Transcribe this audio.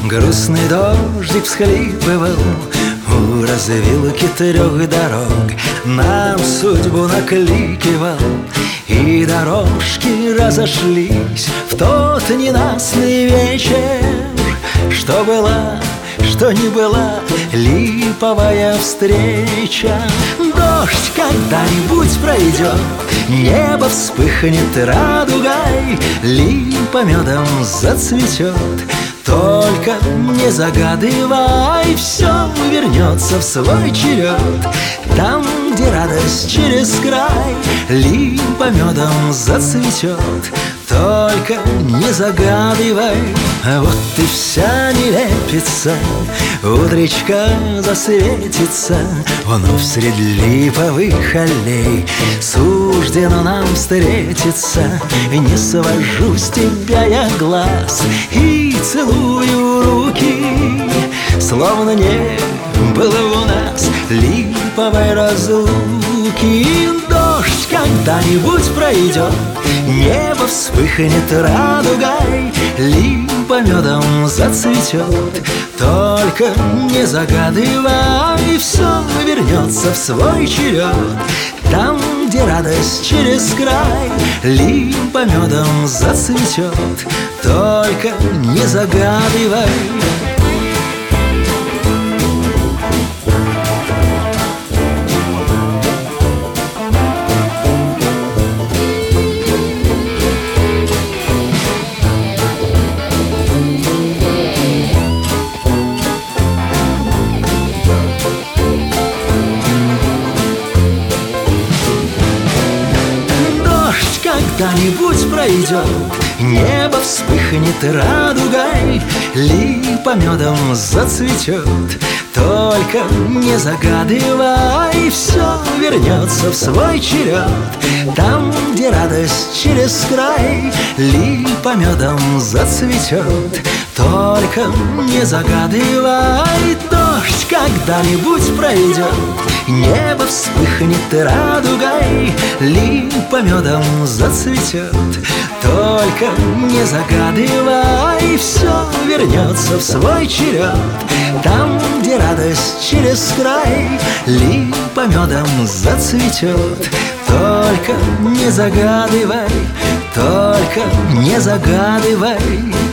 Грустный дождик всхлипывал у развилки 3 дорог. Нам судьбу накликивал, и дорожки разошлись в тот ненастный вечер. Что была, что не была липовая встреча. Дождь когда-нибудь пройдет, небо вспыхнет радугой, липа медом зацветет. Только не загадывай, все вернется в свой черед. Там, где радость через край, липа медом зацветет. Только не загадывай, вот и вся нелепица. Утречка засветится вновь среди липовых аллей. Суждено нам встретиться, не свожу с тебя я глаз и целую руки, словно не было у нас липовой разлуки. Дождь когда-нибудь пройдет, небо вспыхнет радугой, липа медом зацветет. Только не загадывай, все вернется в свой черед. Там, где радость через край, липа медом зацветет. Только не загадывай. Когда-нибудь пройдет, небо вспыхнет радугой, липа медом зацветет. Только не загадывай, все вернется в свой черед. Там, где радость через край, липа медом зацветет. Только не загадывай, дождь когда-нибудь пройдет, небо вспыхнет радугой, липа медом зацветет. Только не загадывай, все вернется в свой черед. Там, где радость через край, липа медом зацветет. Только не загадывай, только не загадывай.